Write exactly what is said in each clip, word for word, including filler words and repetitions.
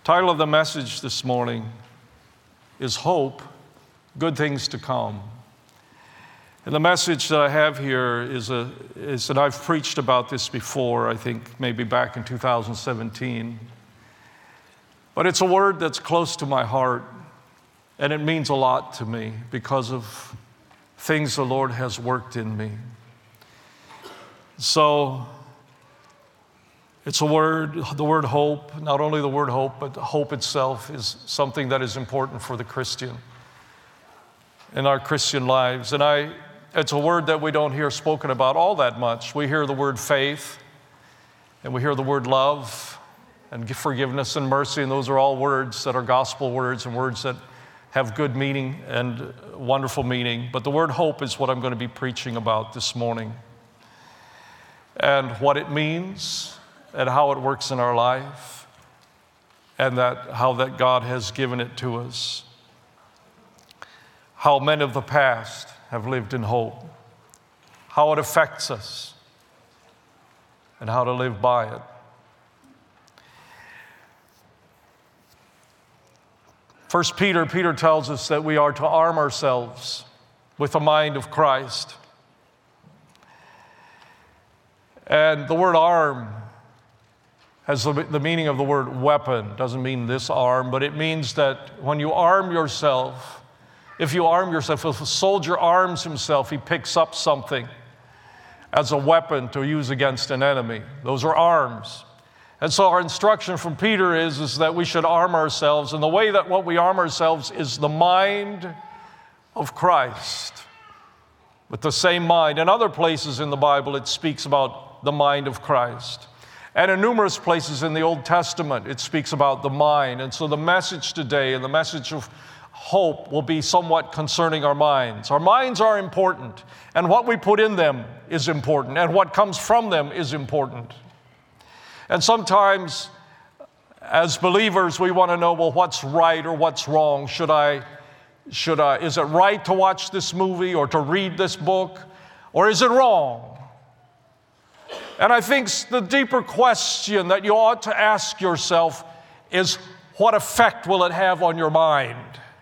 Title of the message this morning is Hope, Good Things to Come. And the message that I have here is, a, is that I've preached about this before, I think maybe back in two thousand seventeen. But it's a word that's close to my heart, and it means a lot to me because of things the Lord has worked in me. So, it's a word, the word hope, not only the word hope, but hope itself is something that is important for the Christian in our Christian lives. And I, it's a word that we don't hear spoken about all that much. We hear the word faith, and we hear the word love, and forgiveness and mercy, and those are all words that are gospel words and words that have good meaning and wonderful meaning. But the word hope is what I'm going to be preaching about this morning, and what it means, and how it works in our life, and that how that God has given it to us. How men of the past have lived in hope, how it affects us, and how to live by it. First Peter, Peter tells us that we are to arm ourselves with the mind of Christ. And the word arm has the, the meaning of the word weapon. It doesn't mean this arm, but it means that when you arm yourself, if you arm yourself, if a soldier arms himself, he picks up something as a weapon to use against an enemy. Those are arms. And so our instruction from Peter is, is that we should arm ourselves, and the way that what we arm ourselves is the mind of Christ. With the same mind. In other places in the Bible, it speaks about the mind of Christ. And in numerous places in the Old Testament, it speaks about the mind. And so the message today and the message of hope will be somewhat concerning our minds. Our minds are important, and what we put in them is important, and what comes from them is important. And sometimes, as believers, we want to know, well, what's right or what's wrong? Should I, should I, is it right to watch this movie or to read this book? Or is it wrong? And I think the deeper question that you ought to ask yourself is, what effect will it have on your mind?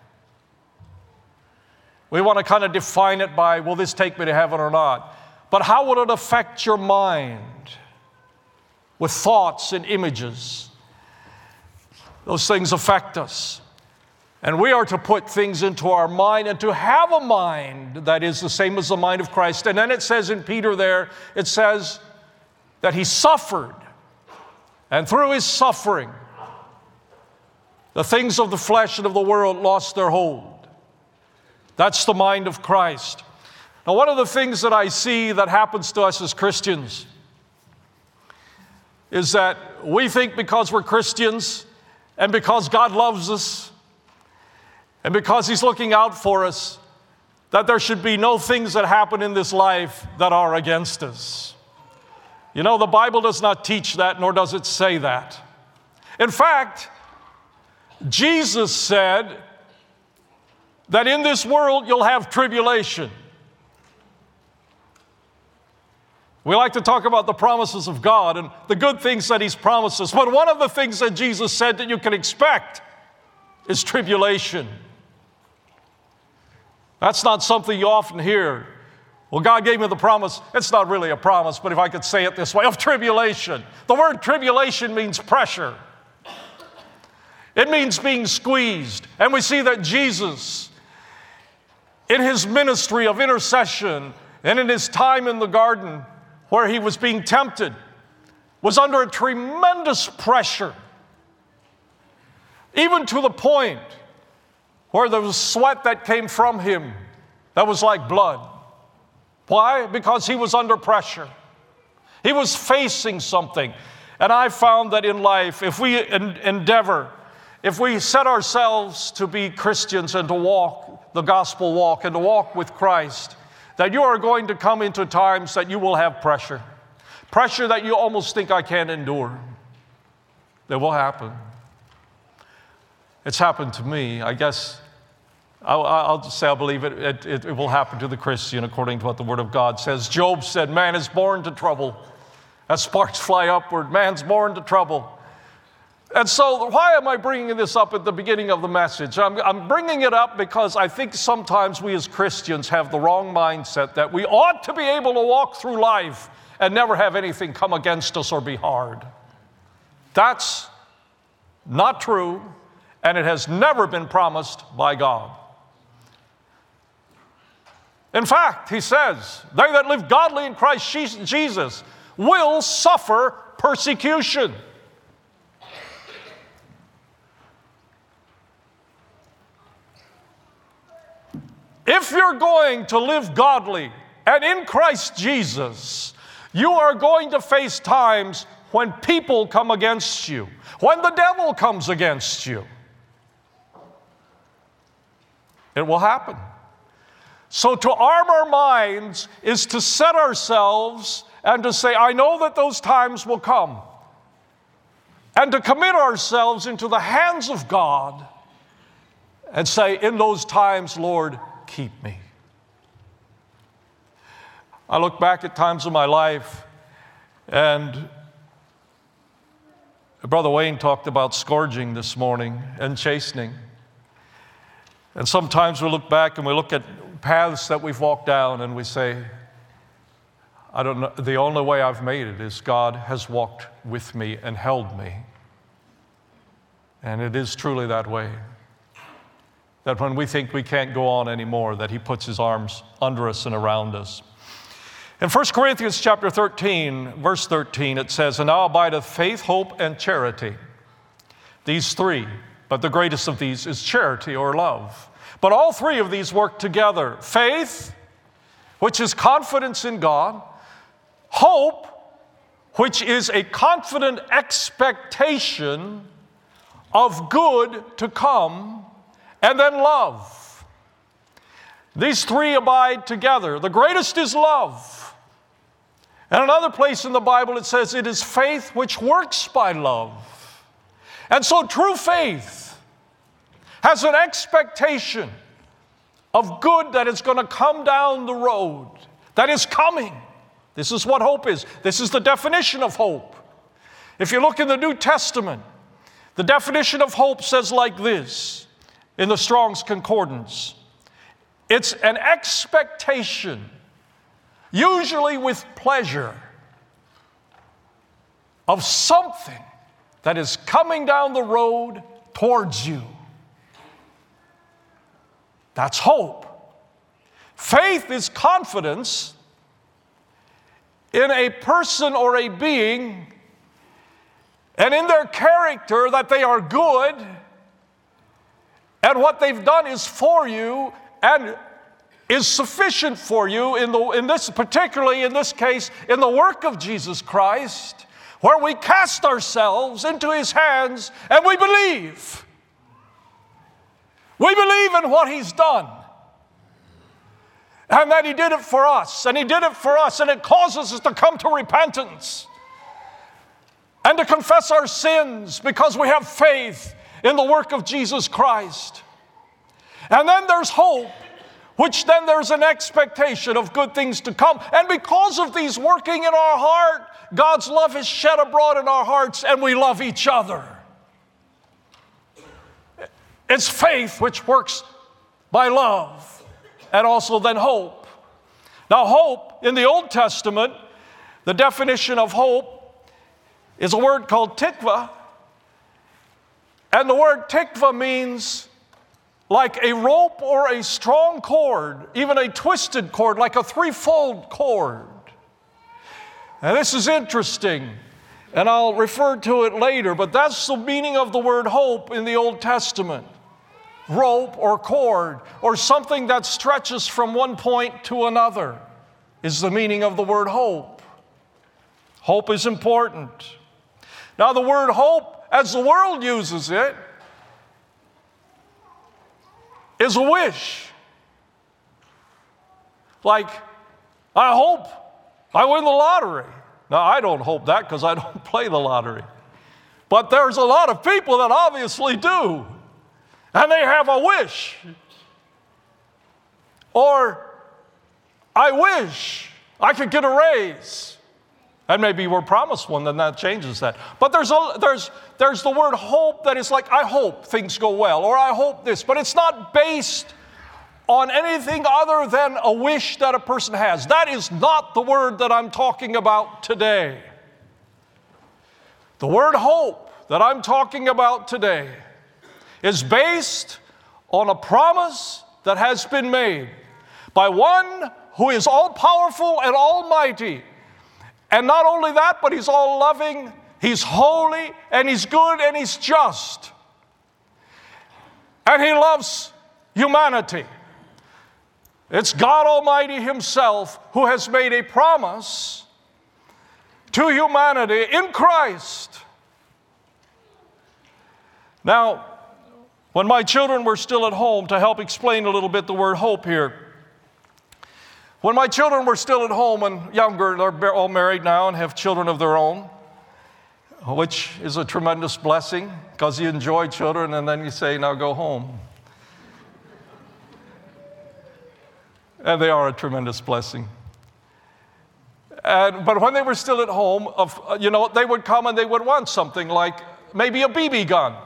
We want to kind of define it by, will this take me to heaven or not? But how will it affect your mind with thoughts and images? Those things affect us. And we are to put things into our mind and to have a mind that is the same as the mind of Christ. And then it says in Peter there, it says that he suffered. And through his suffering, the things of the flesh and of the world lost their hold. That's the mind of Christ. Now, one of the things that I see that happens to us as Christians is that we think because we're Christians and because God loves us and because He's looking out for us, that there should be no things that happen in this life that are against us. You know, the Bible does not teach that, nor does it say that. In fact, Jesus said that in this world you'll have tribulation. We like to talk about the promises of God and the good things that He's promised us, but one of the things that Jesus said that you can expect is tribulation. That's not something you often hear. Well, God gave me the promise. It's not really a promise, but if I could say it this way, of tribulation. The word tribulation means pressure. It means being squeezed. And we see that Jesus, in His ministry of intercession and in His time in the garden where He was being tempted, was under a tremendous pressure, even to the point where there was sweat that came from Him that was like blood. Why? Because He was under pressure. He was facing something. And I found that in life, if we en- endeavor, if we set ourselves to be Christians and to walk the gospel walk and to walk with Christ, that you are going to come into times that you will have pressure. Pressure that you almost think I can't endure. That will happen. It's happened to me. I guess I'll, I'll just say I believe it, it, it, it will happen to the Christian according to what the Word of God says. Job said, man is born to trouble. As sparks fly upward, man's born to trouble. And so why am I bringing this up at the beginning of the message? I'm, I'm bringing it up because I think sometimes we as Christians have the wrong mindset that we ought to be able to walk through life and never have anything come against us or be hard. That's not true, and it has never been promised by God. In fact, he says, they that live godly in Christ Jesus will suffer persecution. If you're going to live godly and in Christ Jesus, you are going to face times when people come against you, when the devil comes against you. It will happen. So to arm our minds is to set ourselves and to say, I know that those times will come. And to commit ourselves into the hands of God and say, in those times, Lord, keep me. I look back at times of my life, and Brother Wayne talked about scourging this morning and chastening. And sometimes we look back and we look at paths that we've walked down and we say, I don't know, the only way I've made it is God has walked with me and held me. And it is truly that way. That when we think we can't go on anymore, that He puts His arms under us and around us. In First Corinthians chapter thirteen, verse thirteen, it says, and now abideth faith, hope, and charity. These three, but the greatest of these is charity or love. But all three of these work together. Faith, which is confidence in God. Hope, which is a confident expectation of good to come. And then love. These three abide together. The greatest is love. And another place in the Bible it says it is faith which works by love. And so true faith has an expectation of good that is going to come down the road, that is coming. This is what hope is. This is the definition of hope. If you look in the New Testament, the definition of hope says like this. In the Strong's Concordance, it's an expectation, usually with pleasure, of something that is coming down the road towards you. That's hope. Faith is confidence in a person or a being and in their character that they are good. And what they've done is for you and is sufficient for you in, the, in this, particularly in this case, in the work of Jesus Christ, where we cast ourselves into His hands and we believe. We believe in what He's done. And that He did it for us. And He did it for us. And it causes us to come to repentance. And to confess our sins because we have faith in the work of Jesus Christ. And then there's hope, which then there's an expectation of good things to come. And because of these working in our heart, God's love is shed abroad in our hearts and we love each other. It's faith which works by love and also then hope. Now hope, in the Old Testament, the definition of hope is a word called tikva. And the word tikva means like a rope or a strong cord, even a twisted cord, like a threefold cord. Now this is interesting, and I'll refer to it later, but that's the meaning of the word hope in the Old Testament. Rope or cord, or something that stretches from one point to another, is the meaning of the word hope. Hope is important. Now the word hope, as the world uses it, is a wish. Like, I hope I win the lottery. Now, I don't hope that because I don't play the lottery. But there's a lot of people that obviously do. And they have a wish. Or, I wish I could get a raise. And maybe we're promised one, then that changes that. But there's, a, there's, there's the word hope that is like, I hope things go well, or I hope this. But it's not based on anything other than a wish that a person has. That is not the word that I'm talking about today. The word hope that I'm talking about today is based on a promise that has been made by one who is all-powerful and almighty. And not only that, but he's all-loving, he's holy, and he's good, and he's just. And he loves humanity. It's God Almighty himself who has made a promise to humanity in Christ. Now, when my children were still at home, to help explain a little bit the word hope here, when my children were still at home and younger, they're all married now and have children of their own, which is a tremendous blessing because you enjoy children and then you say, now go home. And they are a tremendous blessing. And, but when they were still at home, of, you know, they would come and they would want something like maybe a B B gun.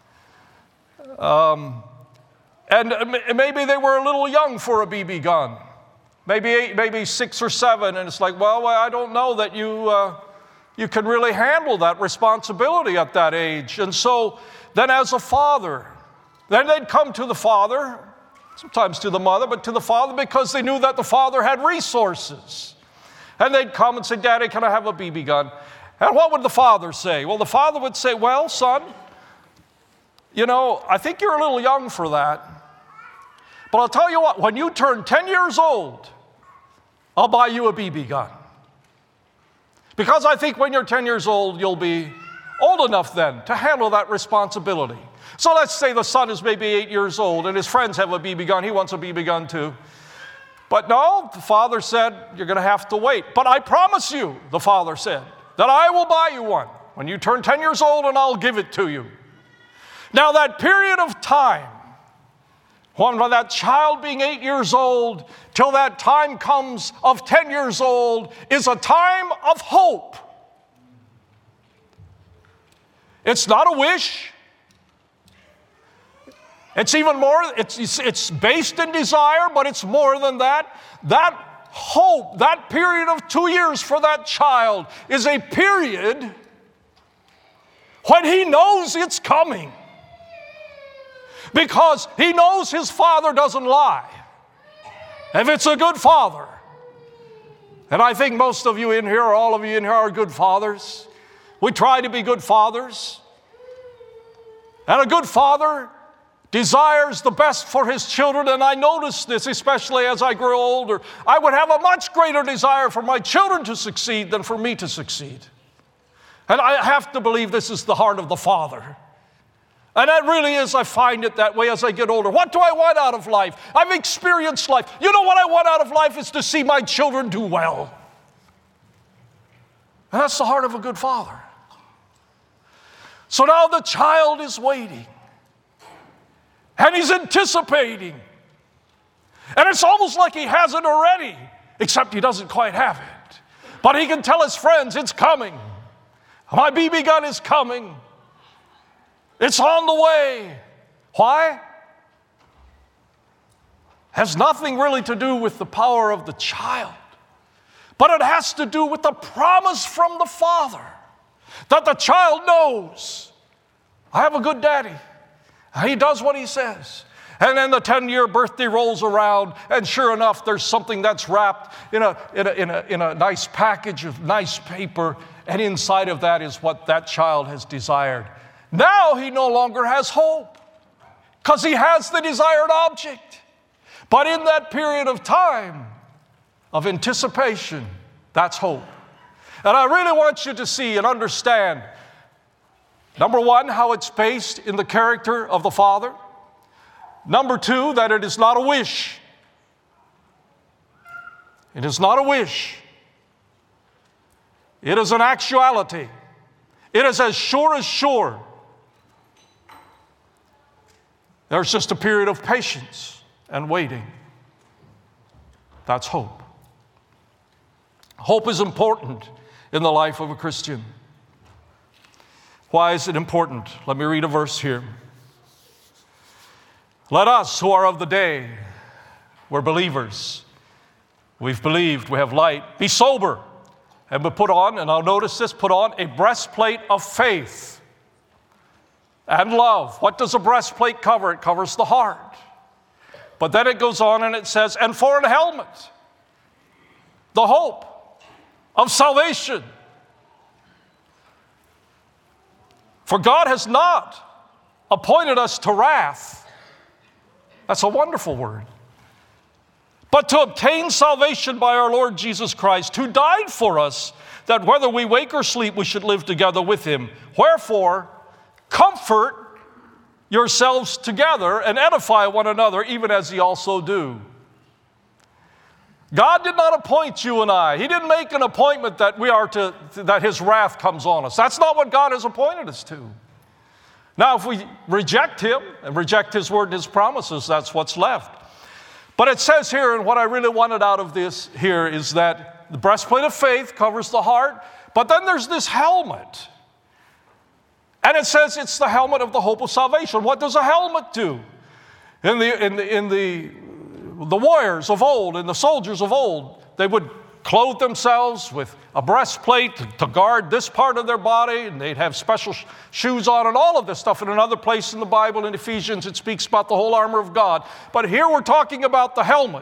Um, and maybe they were a little young for a B B gun. Maybe eight, maybe six or seven, and it's like, well, I don't know that you uh, you can really handle that responsibility at that age. And so then as a father, then they'd come to the father, sometimes to the mother, but to the father because they knew that the father had resources. And they'd come and say, Daddy, can I have a B B gun? And what would the father say? Well, the father would say, well, son, you know, I think you're a little young for that. But I'll tell you what, when you turn ten years old, I'll buy you a B B gun. Because I think when you're ten years old, you'll be old enough then to handle that responsibility. So let's say the son is maybe eight years old and his friends have a B B gun. He wants a B B gun too. But no, the father said, you're going to have to wait. But I promise you, the father said, that I will buy you one when you turn ten years old and I'll give it to you. Now that period of time, when that child being eight years old till that time comes of ten years old is a time of hope. It's not a wish. It's even more, it's, it's based in desire, but it's more than that. That hope, that period of two years for that child is a period when he knows it's coming. Because he knows his father doesn't lie. If it's a good father, and I think most of you in here, or all of you in here are good fathers. We try to be good fathers. And a good father desires the best for his children, and I notice this, especially as I grow older. I would have a much greater desire for my children to succeed than for me to succeed. And I have to believe this is the heart of the Father. And that really is, I find it that way as I get older. What do I want out of life? I've experienced life. You know what I want out of life is to see my children do well. And that's the heart of a good father. So now the child is waiting. And he's anticipating. And it's almost like he has it already, except he doesn't quite have it. But he can tell his friends, it's coming. My B B gun is coming. It's on the way. Why? Has nothing really to do with the power of the child, but it has to do with the promise from the Father that the child knows, I have a good daddy. He does what he says. And then the ten-year birthday rolls around, and sure enough, there's something that's wrapped in a, in a, in a, in a nice package of nice paper, and inside of that is what that child has desired. Now he no longer has hope because he has the desired object. But in that period of time of anticipation, that's hope. And I really want you to see and understand, number one, how it's based in the character of the Father. Number two, that it is not a wish. It is not a wish. It is an actuality. It is as sure as sure. There's just a period of patience and waiting. That's hope. Hope is important in the life of a Christian. Why is it important? Let me read a verse here. Let us who are of the day, we're believers, we've believed, we have light, be sober, and we put on, and I'll notice this, put on a breastplate of faith and love. What does a breastplate cover? It covers the heart. But then it goes on and it says, and for an helmet, the hope of salvation. For God has not appointed us to wrath. That's a wonderful word. But to obtain salvation by our Lord Jesus Christ, who died for us, that whether we wake or sleep, we should live together with him. Wherefore, comfort yourselves together and edify one another, even as ye also do. God did not appoint you and I. He didn't make an appointment that we are to, that his wrath comes on us. That's not what God has appointed us to. Now, if we reject him and reject his word and his promises, that's what's left. But it says here, and what I really wanted out of this here is that the breastplate of faith covers the heart, but then there's this helmet. And it says it's the helmet of the hope of salvation. What does a helmet do? In the, in the, in the, the warriors of old and the soldiers of old, they would clothe themselves with a breastplate to guard this part of their body, and they'd have special sh- shoes on and all of this stuff. In another place in the Bible, in Ephesians, it speaks about the whole armor of God. But here we're talking about the helmet.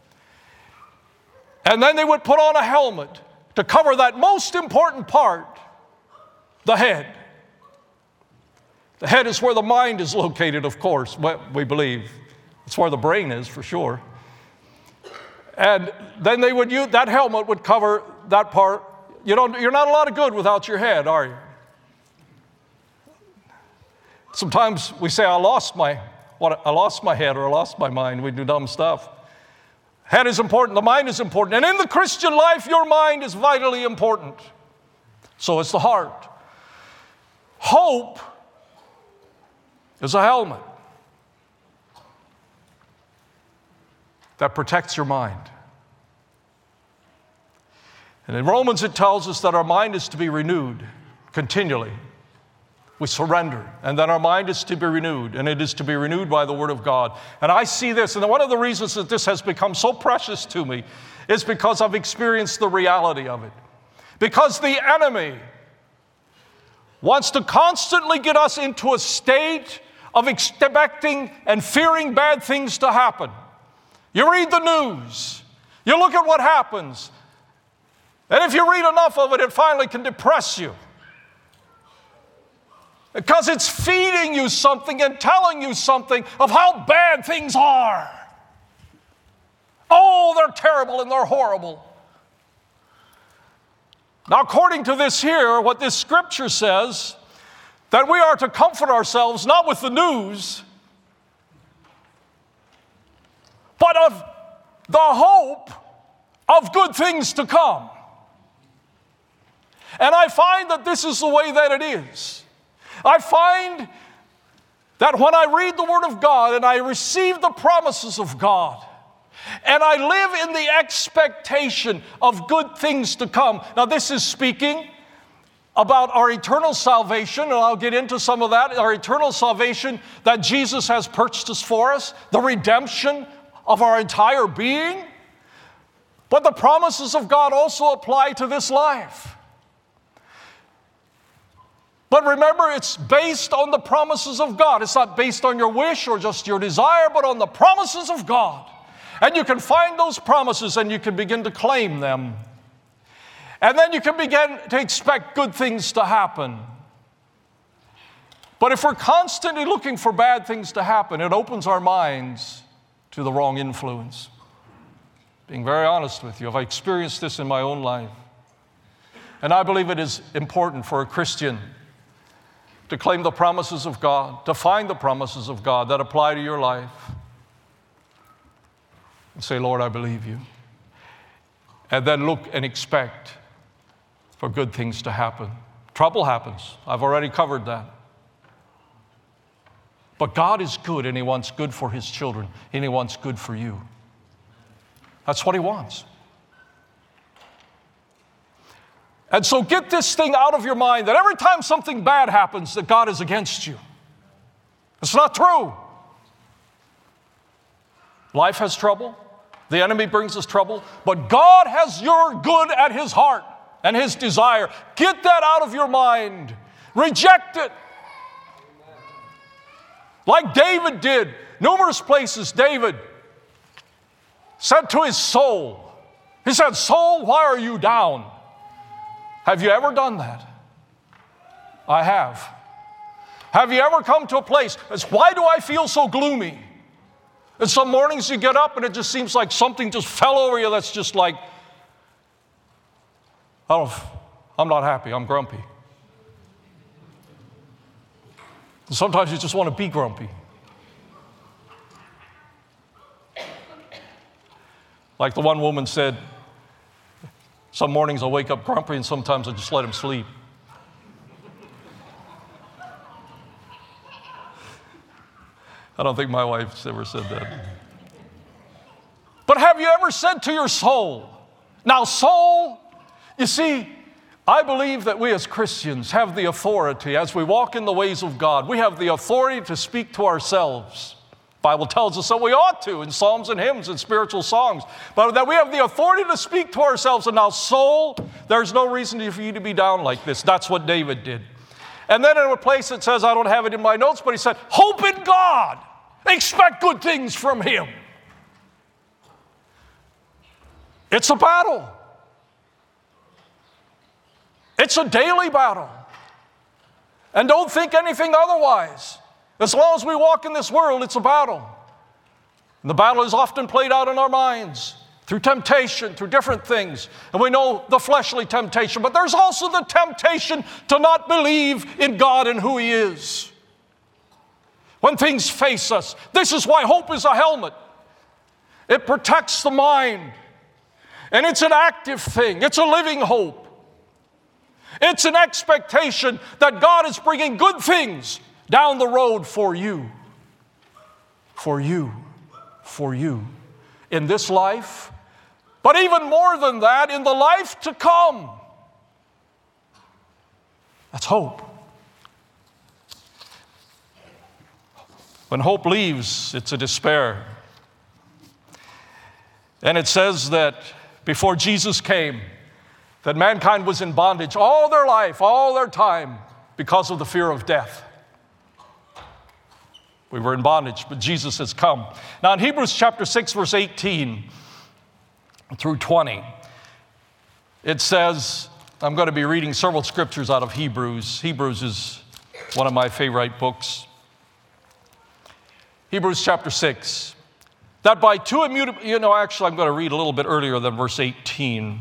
And then they would put on a helmet to cover that most important part, the head. The head is where the mind is located, of course, we believe. It's where the brain is, for sure. And then they would use, that helmet would cover that part. You don't, you're not a lot of good without your head, are you? Sometimes we say, I lost my, what, I lost my head or I lost my mind. We do dumb stuff. Head is important. The mind is important. And in the Christian life, your mind is vitally important. So is the heart. Hope is a helmet that protects your mind. And in Romans it tells us that our mind is to be renewed continually. We surrender, and then our mind is to be renewed, and it is to be renewed by the Word of God. And I see this, and one of the reasons that this has become so precious to me is because I've experienced the reality of it. Because the enemy wants to constantly get us into a state of expecting and fearing bad things to happen. You read the news, you look at what happens, and if you read enough of it, it finally can depress you. Because it's feeding you something and telling you something of how bad things are. Oh, they're terrible and they're horrible. Now, according to this here, what this scripture says, that we are to comfort ourselves not with the news, but of the hope of good things to come. And I find that this is the way that it is. I find that when I read the Word of God and I receive the promises of God, and I live in the expectation of good things to come. Now, this is speaking about our eternal salvation, and I'll get into some of that. Our eternal salvation that Jesus has purchased for us, the redemption of our entire being. But the promises of God also apply to this life. But remember, it's based on the promises of God. It's not based on your wish or just your desire, but on the promises of God. And you can find those promises and you can begin to claim them. And then you can begin to expect good things to happen. But if we're constantly looking for bad things to happen, it opens our minds to the wrong influence. Being very honest with you, I've experienced this in my own life. And I believe it is important for a Christian to claim the promises of God, to find the promises of God that apply to your life. And say, Lord, I believe you. And then look and expect for good things to happen. Trouble happens. I've already covered that. But God is good, and He wants good for His children, and He wants good for you. That's what He wants. And so get this thing out of your mind that every time something bad happens, that God is against you. It's not true. Life has trouble. The enemy brings us trouble. But God has your good at His heart and His desire. Get that out of your mind. Reject it. Like David did. Numerous places David said to his soul, he said, "Soul, why are you down?" Have you ever done that? I have. Have you ever come to a place, it's, why do I feel so gloomy? And some mornings you get up and it just seems like something just fell over you that's just like, I don't, I'm not happy, I'm grumpy. And sometimes you just want to be grumpy. Like the one woman said, some mornings I'll wake up grumpy and sometimes I just let him sleep. I don't think my wife's ever said that. But have you ever said to your soul, now soul, you see, I believe that we as Christians have the authority, as we walk in the ways of God, we have the authority to speak to ourselves. The Bible tells us that we ought to in psalms and hymns and spiritual songs, but that we have the authority to speak to ourselves. And now, soul, there's no reason for you to be down like this. That's what David did. And then in a place that says, I don't have it in my notes, but he said, hope in God. Expect good things from Him. It's a battle. It's a daily battle. And don't think anything otherwise. As long as we walk in this world, it's a battle. And the battle is often played out in our minds through temptation, through different things. And we know the fleshly temptation, but there's also the temptation to not believe in God and who He is. When things face us, this is why hope is a helmet. It protects the mind. And it's an active thing. It's a living hope. It's an expectation that God is bringing good things down the road for you. For you. For you. In this life, but even more than that, in the life to come. That's hope. When hope leaves, it's a despair. And it says that before Jesus came, that mankind was in bondage all their life, all their time, because of the fear of death. We were in bondage, but Jesus has come. Now in Hebrews chapter six, verse eighteen through twenty, it says, I'm going to be reading several scriptures out of Hebrews. Hebrews is one of my favorite books. Hebrews chapter six, that by two immutable, you know, actually I'm going to read a little bit earlier than verse eighteen.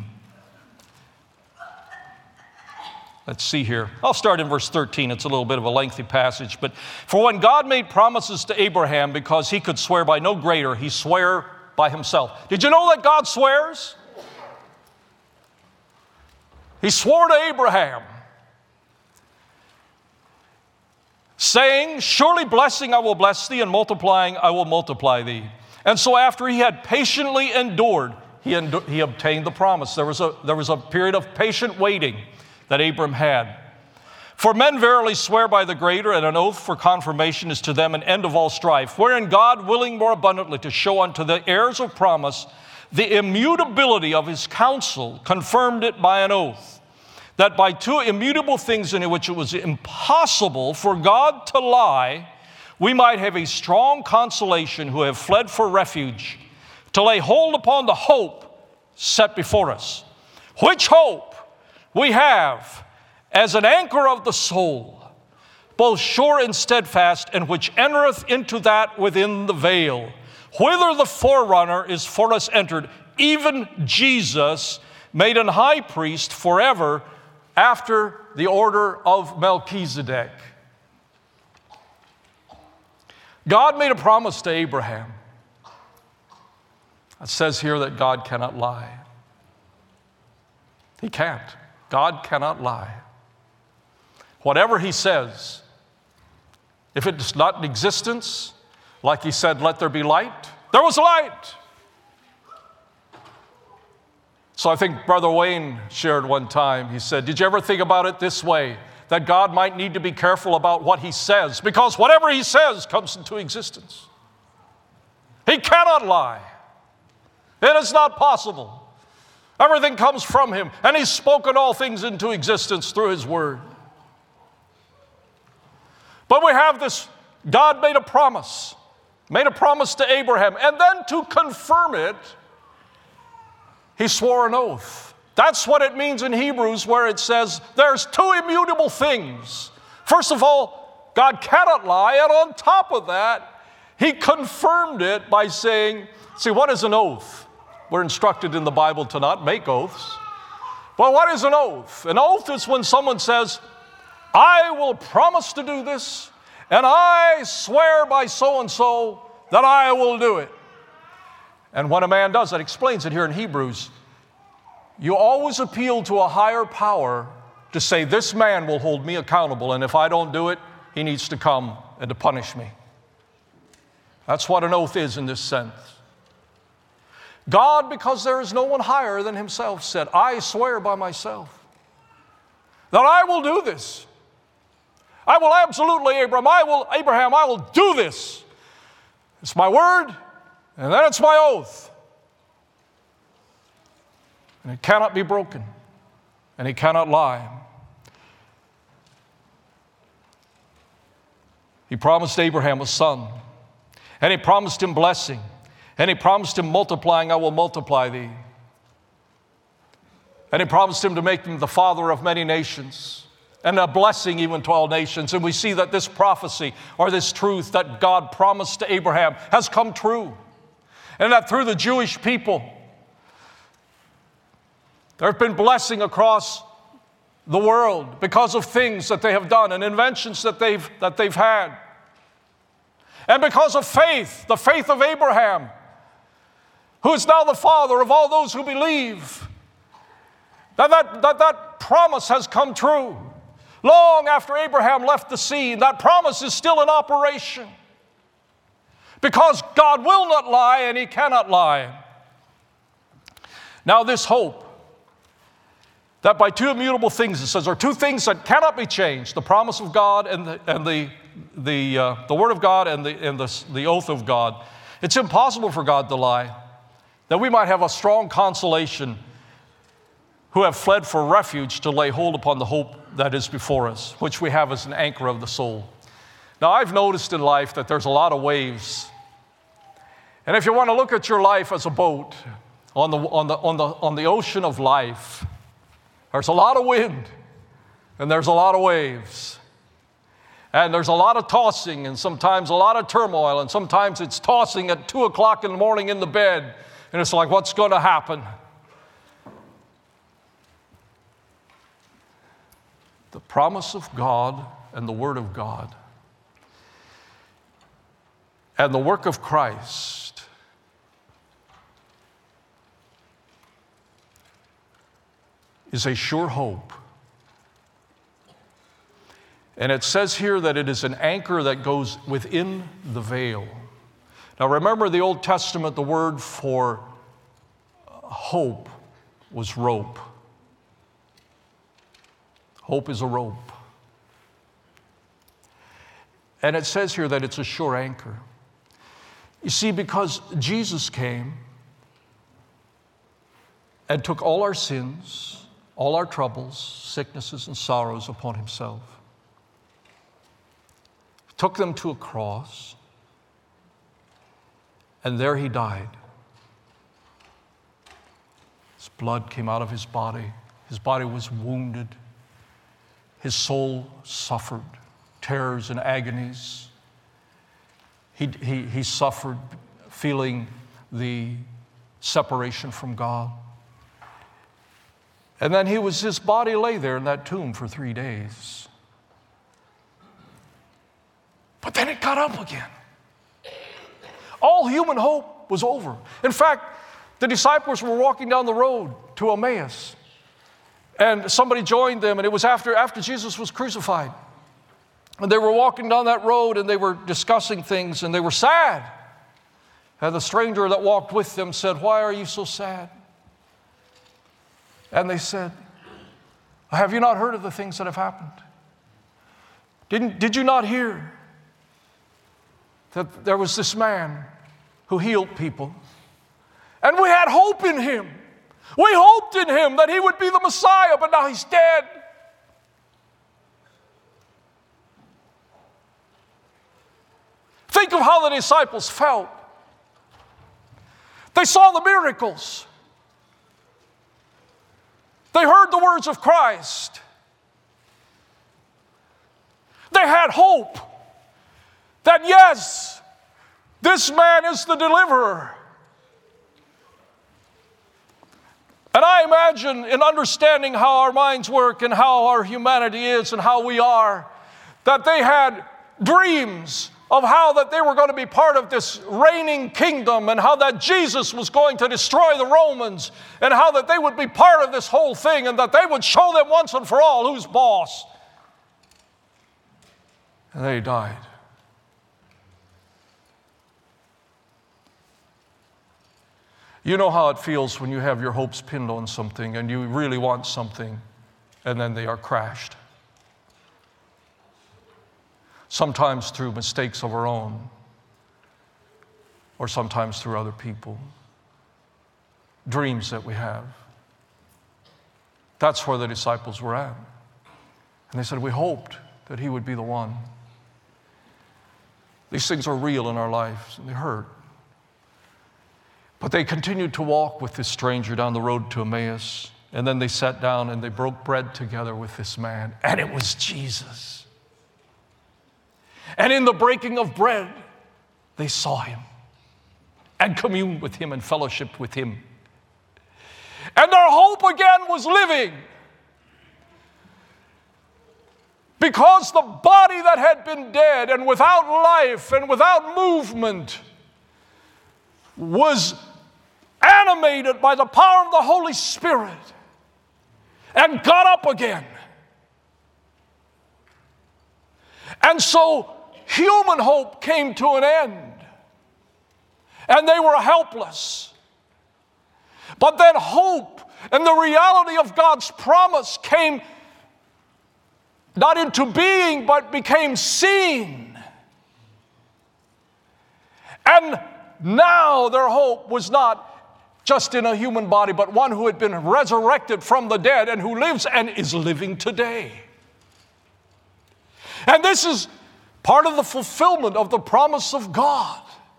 Let's see here. I'll start in verse thirteen. It's a little bit of a lengthy passage. But for when God made promises to Abraham, because he could swear by no greater, he swore by himself. Did you know that God swears? He swore to Abraham, saying, surely blessing I will bless thee, and multiplying I will multiply thee. And so after he had patiently endured, he, endu- he obtained the promise. There was a, there was a period of patient waiting that Abram had. For men verily swear by the greater, and an oath for confirmation is to them an end of all strife, wherein God, willing more abundantly to show unto the heirs of promise the immutability of his counsel, confirmed it by an oath, that by two immutable things in which it was impossible for God to lie, we might have a strong consolation who have fled for refuge, to lay hold upon the hope set before us, which hope we have as an anchor of the soul, both sure and steadfast, and which entereth into that within the veil, whither the forerunner is for us entered, even Jesus, made an high priest forever after the order of Melchizedek. God made a promise to Abraham. It says here that God cannot lie. He can't. God cannot lie. Whatever he says, if it's not in existence, like he said, let there be light, there was light. So I think Brother Wayne shared one time, he said, did you ever think about it this way, that God might need to be careful about what he says, because whatever he says comes into existence. He cannot lie. It is not possible. Everything comes from him, and he's spoken all things into existence through his word. But we have this, God made a promise, made a promise to Abraham, and then to confirm it, he swore an oath. That's what it means in Hebrews, where it says there's two immutable things. First of all, God cannot lie, and on top of that, he confirmed it by saying, see, what is an oath? We're instructed in the Bible to not make oaths. Well, what is an oath? An oath is when someone says, I will promise to do this, and I swear by so-and-so that I will do it. And when a man does that, explains it here in Hebrews, you always appeal to a higher power to say, this man will hold me accountable, and if I don't do it, he needs to come and to punish me. That's what an oath is in this sense. God, because there is no one higher than himself, said, I swear by myself that I will do this. I will absolutely, Abraham, I will, Abraham, I will do this. It's my word, and then it's my oath. And it cannot be broken, and he cannot lie. He promised Abraham a son, and he promised him blessing, and he promised him multiplying, I will multiply thee. And he promised him to make him the father of many nations, and a blessing even to all nations. And we see that this prophecy, or this truth that God promised to Abraham, has come true. And that through the Jewish people, there have been blessing across the world because of things that they have done and inventions that they've, that they've had. And because of faith, the faith of Abraham, who is now the father of all those who believe, that that, that, that promise has come true. Long after Abraham left the scene, that promise is still in operation. Because God will not lie and he cannot lie. Now this hope, that by two immutable things, it says, are two things that cannot be changed, the promise of God and the, and the, the, uh, the word of God and, the, and the, the oath of God. It's impossible for God to lie. That we might have a strong consolation who have fled for refuge to lay hold upon the hope that is before us, which we have as an anchor of the soul. Now, I've noticed in life that there's a lot of waves. And if you want to look at your life as a boat on the, on the, on the, on the ocean of life, there's a lot of wind, and there's a lot of waves. And there's a lot of tossing, and sometimes a lot of turmoil, and sometimes it's tossing at two o'clock in the morning in the bed, and it's like, what's going to happen? The promise of God and the word of God and the work of Christ is a sure hope. And it says here that it is an anchor that goes within the veil. Now remember, the Old Testament, the word for hope was rope. Hope is a rope. And it says here that it's a sure anchor. You see, because Jesus came and took all our sins, all our troubles, sicknesses, and sorrows upon himself. Took them to a cross, and there he died. His blood came out of his body. His body was wounded. His soul suffered terrors and agonies. He, he, he suffered feeling the separation from God. And then he was, his body lay there in that tomb for three days. But then it got up again. All human hope was over. In fact, the disciples were walking down the road to Emmaus, and somebody joined them, and it was after, after Jesus was crucified. And they were walking down that road, and they were discussing things, and they were sad. And the stranger that walked with them said, "Why are you so sad?" And they said, have you not heard of the things that have happened? Didn't, did you not hear that there was this man who healed people? And we had hope in him. We hoped in him that he would be the Messiah, but now he's dead. Think of how the disciples felt. They saw the miracles. They heard the words of Christ. They had hope that yes, this man is the deliverer. And I imagine, in understanding how our minds work and how our humanity is and how we are, that they had dreams of how that they were going to be part of this reigning kingdom and how that Jesus was going to destroy the Romans and how that they would be part of this whole thing and that they would show them once and for all who's boss. And they died. You know how it feels when you have your hopes pinned on something and you really want something and then they are crashed. Sometimes through mistakes of our own or sometimes through other people. Dreams that we have. That's where the disciples were at. And they said, we hoped that he would be the one. These things are real in our lives and they hurt. But they continued to walk with this stranger down the road to Emmaus. And then they sat down and they broke bread together with this man. And it was Jesus. And in the breaking of bread, they saw him and communed with him and fellowshiped with him. And their hope again was living. Because the body that had been dead and without life and without movement was animated by the power of the Holy Spirit and got up again. And so human hope came to an end and they were helpless. But then hope and the reality of God's promise came not into being but became seen. And now their hope was not just in a human body, but one who had been resurrected from the dead and who lives and is living today. And this is part of the fulfillment of the promise of God.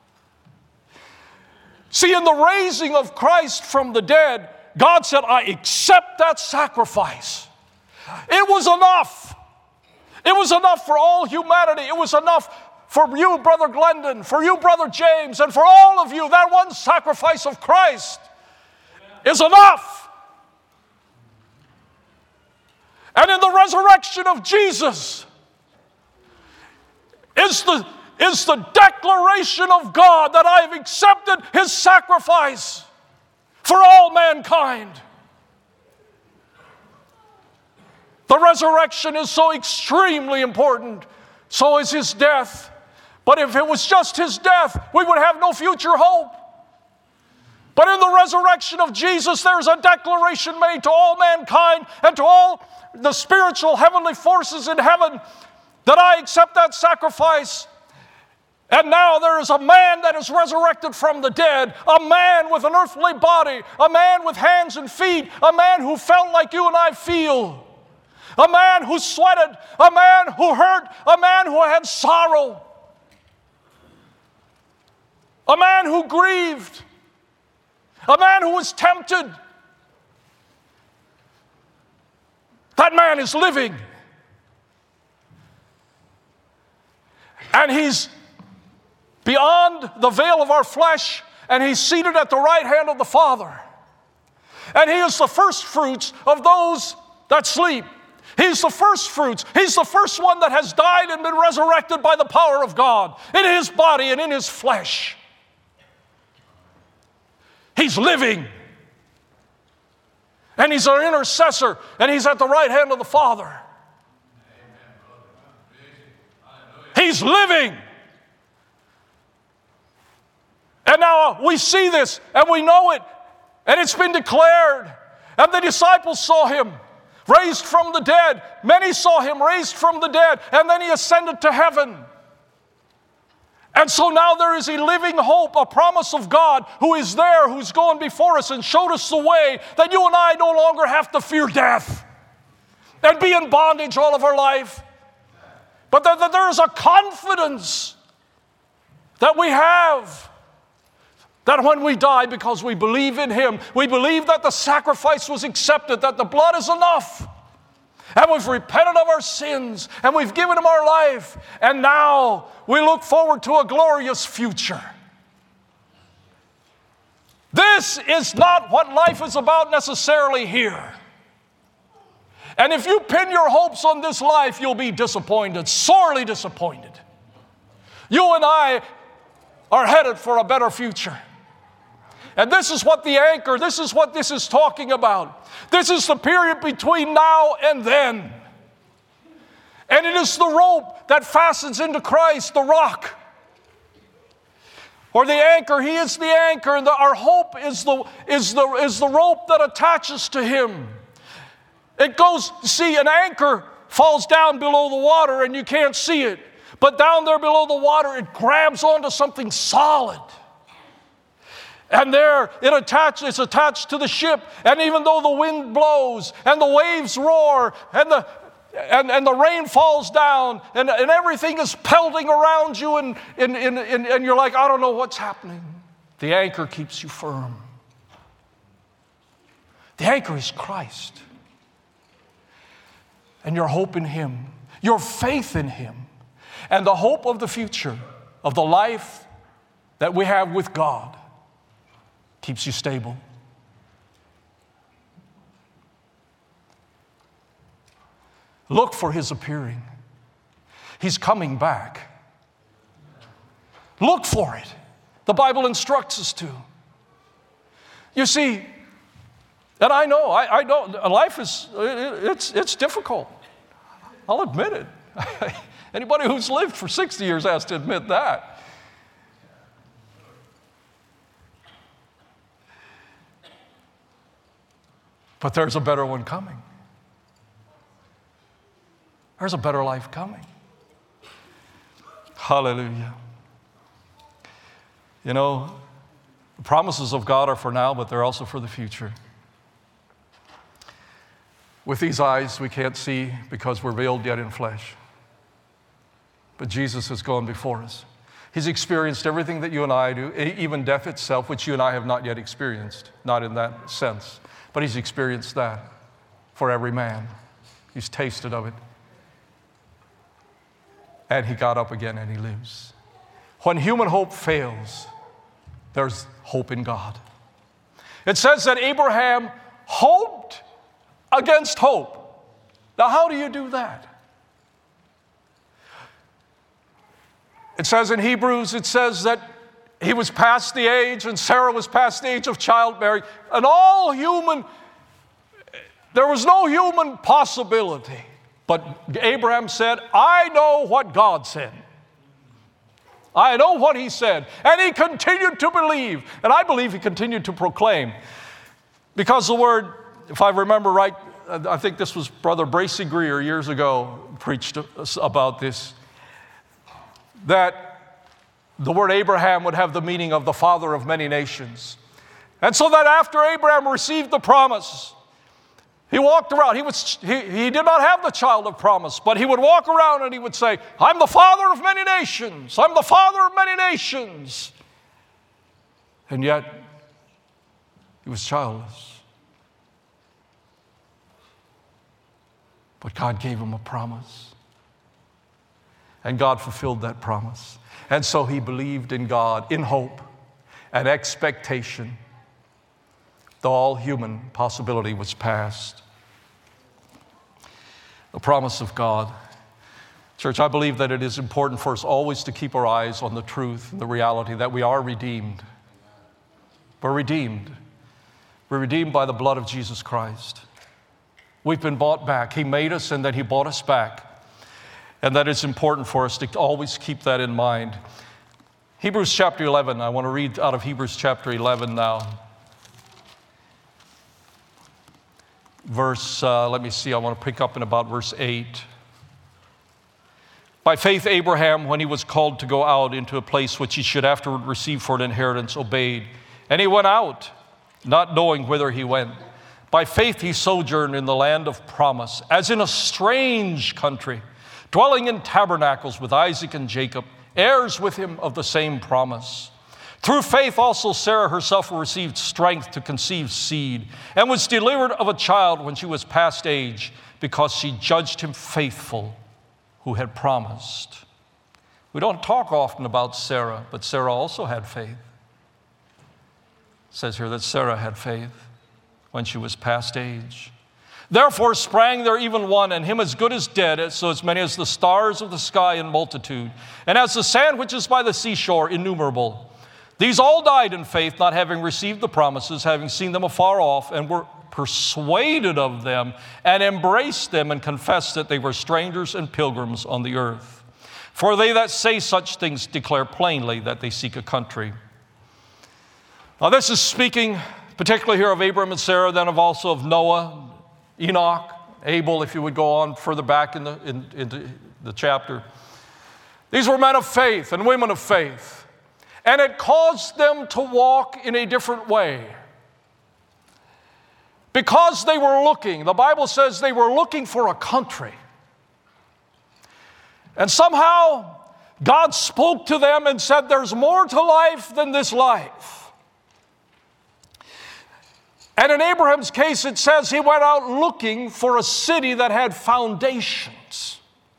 See, in the raising of Christ from the dead, God said, I accept that sacrifice. It was enough. It was enough for all humanity. It was enough for you, Brother Glendon, for you, Brother James, and for all of you. That one sacrifice of Christ is enough. And in the resurrection of Jesus is the, is the declaration of God that I have accepted his sacrifice for all mankind. The resurrection is so extremely important. So is his death. But if it was just his death, we would have no future hope. But in the resurrection of Jesus, there is a declaration made to all mankind and to all the spiritual heavenly forces in heaven that I accept that sacrifice. And now there is a man that is resurrected from the dead, a man with an earthly body, a man with hands and feet, a man who felt like you and I feel, a man who sweated, a man who hurt, a man who had sorrow, a man who grieved, a man who was tempted. That man is living. And he's beyond the veil of our flesh, and he's seated at the right hand of the Father. And he is the first fruits of those that sleep. He's the first fruits. He's the first one that has died and been resurrected by the power of God in his body and in his flesh. He's living. And he's our intercessor, and he's at the right hand of the Father. He's living. And now we see this, and we know it, and it's been declared. And the disciples saw him raised from the dead. Many saw him raised from the dead. And then he ascended to heaven. And so now there is a living hope, a promise of God who is there, who's gone before us and showed us the way that you and I no longer have to fear death and be in bondage all of our life. But that, that there is a confidence that we have that when we die, because we believe in him, we believe that the sacrifice was accepted, that the blood is enough. And we've repented of our sins, and we've given him our life. And now we look forward to a glorious future. This is not what life is about necessarily here. And if you pin your hopes on this life, you'll be disappointed, sorely disappointed. You and I are headed for a better future. And this is what the anchor, this is what this is talking about. This is the period between now and then. And it is the rope that fastens into Christ, the rock. Or the anchor, he is the anchor, and the, our hope is the, is, the, is the rope that attaches to him. It goes, see, an anchor falls down below the water and you can't see it. But down there below the water, it grabs onto something solid. And there it attaches, it's attached to the ship. And even though the wind blows and the waves roar and the, and, and the rain falls down and, and everything is pelting around you and, and, and, and, and you're like, I don't know what's happening. The anchor keeps you firm. The anchor is Christ. And your hope in him, your faith in him, and the hope of the future, of the life that we have with God, keeps you stable. Look for his appearing. He's coming back. Look for it. The Bible instructs us to. You see, and I know, I, I know, life is, it, it's, it's difficult. I'll admit it. Anybody who's lived for sixty years has to admit that. But there's a better one coming. There's a better life coming. Hallelujah. You know, the promises of God are for now, but they're also for the future. With these eyes, we can't see because we're veiled yet in flesh. But Jesus has gone before us. He's experienced everything that you and I do, even death itself, which you and I have not yet experienced, not in that sense. But he's experienced that for every man. He's tasted of it. And he got up again and he lives. When human hope fails, there's hope in God. It says that Abraham hoped against hope. Now, how do you do that? It says in Hebrews, it says that he was past the age and Sarah was past the age of childbearing. And all human, there was no human possibility. But Abraham said, I know what God said. I know what he said. And he continued to believe. And I believe he continued to proclaim. Because the word, if I remember right, I think this was Brother Bracy Greer years ago preached about this, that the word Abraham would have the meaning of the father of many nations. And so that after Abraham received the promise, he walked around. He, was, he, he did not have the child of promise, but he would walk around and he would say, I'm the father of many nations. I'm the father of many nations. And yet, he was childless. But God gave him a promise. And God fulfilled that promise. And so he believed in God in hope and expectation, though all human possibility was past. The promise of God. Church, I believe that it is important for us always to keep our eyes on the truth and the reality that we are redeemed. We're redeemed. We're redeemed by the blood of Jesus Christ. We've been bought back. He made us and then he bought us back. And that it's important for us to always keep that in mind. Hebrews chapter eleven, I want to read out of Hebrews chapter eleven now. verse, uh, let me see, I want to pick up in about verse eight. By faith, Abraham, when he was called to go out into a place which he should afterward receive for an inheritance, obeyed. And he went out, not knowing whither he went. By faith, he sojourned in the land of promise, as in a strange country, dwelling in tabernacles with Isaac and Jacob, heirs with him of the same promise. Through faith also Sarah herself received strength to conceive seed, and was delivered of a child when she was past age, because she judged him faithful who had promised. We don't talk often about Sarah, but Sarah also had faith. It says here that Sarah had faith when she was past age. Therefore sprang there even one, and him as good as dead, so as many as the stars of the sky in multitude, and as the sand which is by the seashore innumerable. These all died in faith, not having received the promises, having seen them afar off, and were persuaded of them, and embraced them, and confessed that they were strangers and pilgrims on the earth. For they that say such things declare plainly that they seek a country. Now this is speaking particularly here of Abram and Sarah, then of also of Noah, Enoch, Abel, if you would go on further back in the, in, into the chapter. These were men of faith and women of faith. And it caused them to walk in a different way. Because they were looking, the Bible says they were looking for a country. And somehow God spoke to them and said, there's more to life than this life. And in Abraham's case, it says he went out looking for a city that had foundations.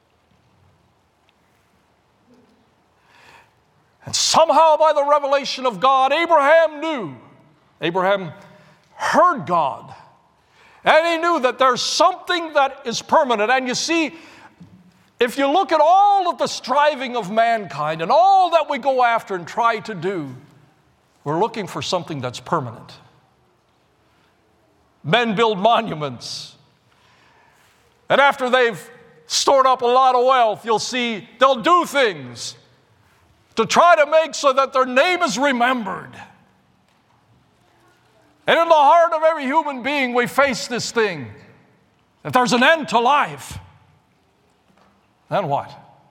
And somehow by the revelation of God, Abraham knew. Abraham heard God. And he knew that there's something that is permanent. And you see, if you look at all of the striving of mankind and all that we go after and try to do, we're looking for something that's permanent. Men build monuments. And after they've stored up a lot of wealth, you'll see they'll do things to try to make so that their name is remembered. And in the heart of every human being, we face this thing, that there's an end to life. Then what?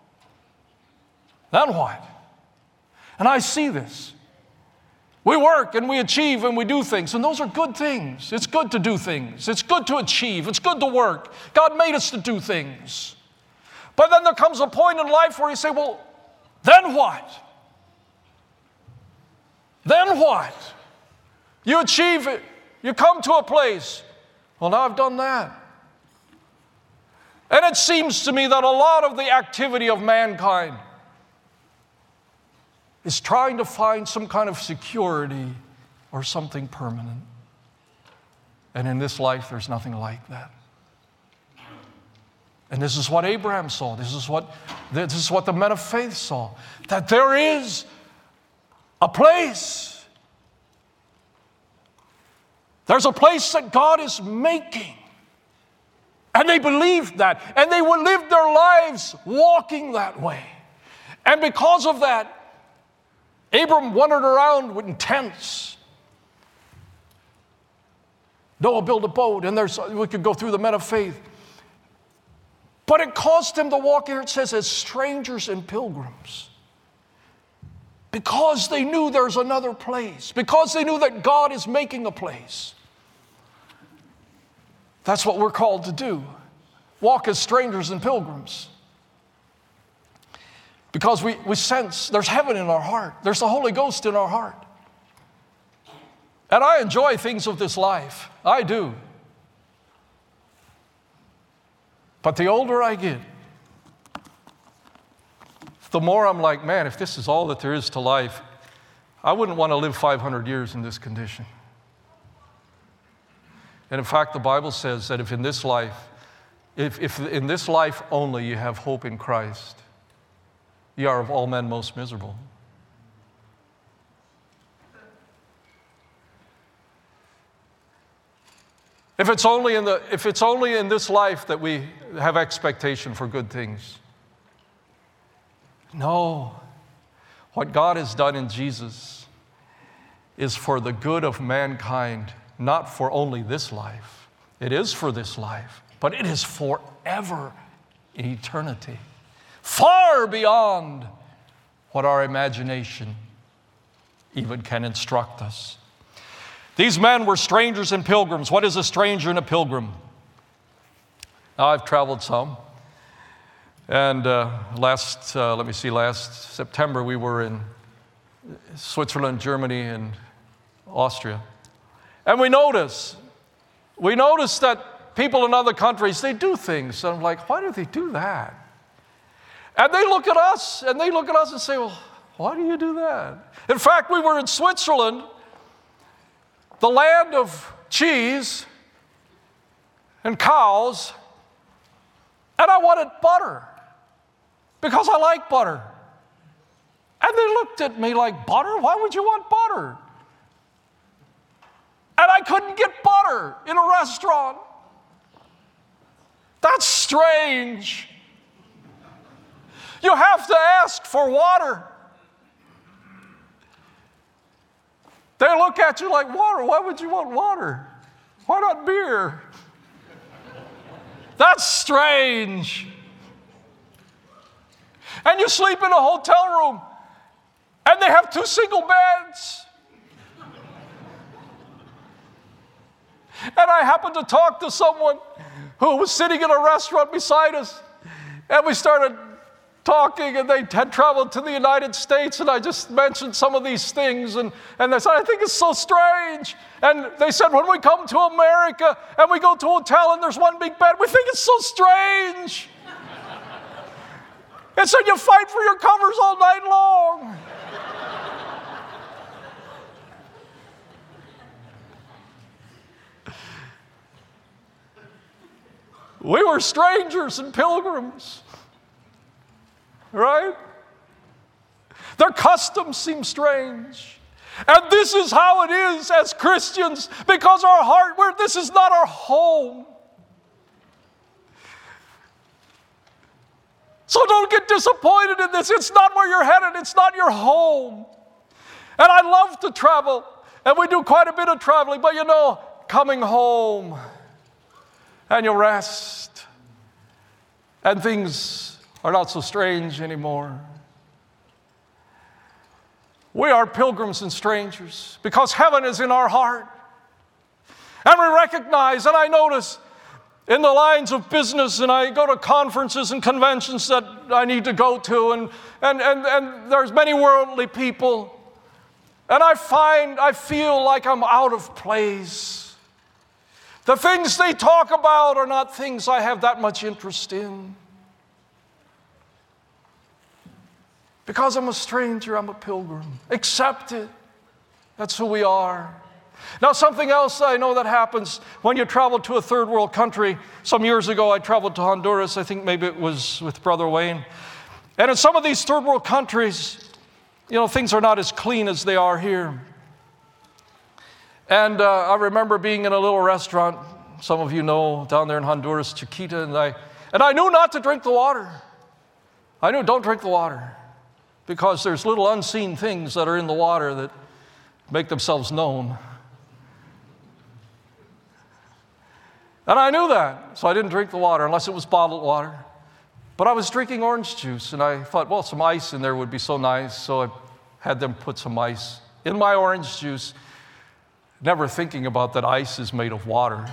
Then what? And I see this. We work and we achieve and we do things, and those are good things. It's good to do things. It's good to achieve. It's good to work. God made us to do things. But then there comes a point in life where you say, well, then what? Then what? You achieve it. You come to a place. Well, now I've done that. And it seems to me that a lot of the activity of mankind is trying to find some kind of security or something permanent. And in this life, there's nothing like that. And this is what Abraham saw. This is what, this is what the men of faith saw. That there is a place. There's a place that God is making. And they believed that. And they would live their lives walking that way. And because of that, Abram wandered around in tents. Noah built a boat, and there's, we could go through the men of faith. But it caused them to walk here, it says, as strangers and pilgrims. Because they knew there's another place. Because they knew that God is making a place. That's what we're called to do. Walk as strangers and pilgrims. Because we, we sense there's heaven in our heart. There's the Holy Ghost in our heart. And I enjoy things of this life. I do. But the older I get, the more I'm like, man, if this is all that there is to life, I wouldn't want to live five hundred years in this condition. And in fact, the Bible says that if in this life, if, if in this life only you have hope in Christ, ye are of all men most miserable. If it's only in the, if it's only in this life that we have expectation for good things. No. What God has done in Jesus is for the good of mankind, not for only this life, It is for this life, but it is forever in eternity, far beyond what our imagination even can instruct us. These men were strangers and pilgrims. What is a stranger and a pilgrim? Now, I've traveled some. And uh, last, uh, let me see, last September we were in Switzerland, Germany, and Austria. And we notice, we notice that people in other countries, they do things. And I'm like, why do they do that? And they look at us, and they look at us and say, well, why do you do that? In fact, we were in Switzerland, the land of cheese and cows, and I wanted butter because I like butter. And they looked at me like, butter? Why would you want butter? And I couldn't get butter in a restaurant. That's strange. You have to ask for water. They look at you like, water? Why would you want water? Why not beer? That's strange. And you sleep in a hotel room, and they have two single beds. And I happened to talk to someone who was sitting in a restaurant beside us, and we started talking, and they had traveled to the United States, and I just mentioned some of these things, and, and they said, I think it's so strange. And they said, when we come to America and we go to a hotel and there's one big bed, we think it's so strange. And so you fight for your covers all night long. We were strangers and pilgrims. Right? Their customs seem strange. And this is how it is as Christians, because our heart, we're, this is not our home. So don't get disappointed in this. It's not where you're headed. It's not your home. And I love to travel, and we do quite a bit of traveling, but you know, coming home, and you rest, and things are not so strange anymore. We are pilgrims and strangers because heaven is in our heart. And we recognize, and I notice in the lines of business, and I go to conferences and conventions that I need to go to, and, and, and, and there's many worldly people, and I find, I feel like I'm out of place. The things they talk about are not things I have that much interest in. Because I'm a stranger, I'm a pilgrim. Accept it. That's who we are. Now, something else I know that happens when you travel to a third world country. Some years ago, I traveled to Honduras. I think maybe it was with Brother Wayne. And in some of these third world countries, you know, things are not as clean as they are here. And uh, I remember being in a little restaurant, some of you know, down there in Honduras, Chiquita, and I, and I knew not to drink the water. I knew, don't drink the water. Because there's little unseen things that are in the water that make themselves known. And I knew that, so I didn't drink the water unless it was bottled water. But I was drinking orange juice, and I thought, well, some ice in there would be so nice, so I had them put some ice in my orange juice, never thinking about that ice is made of water.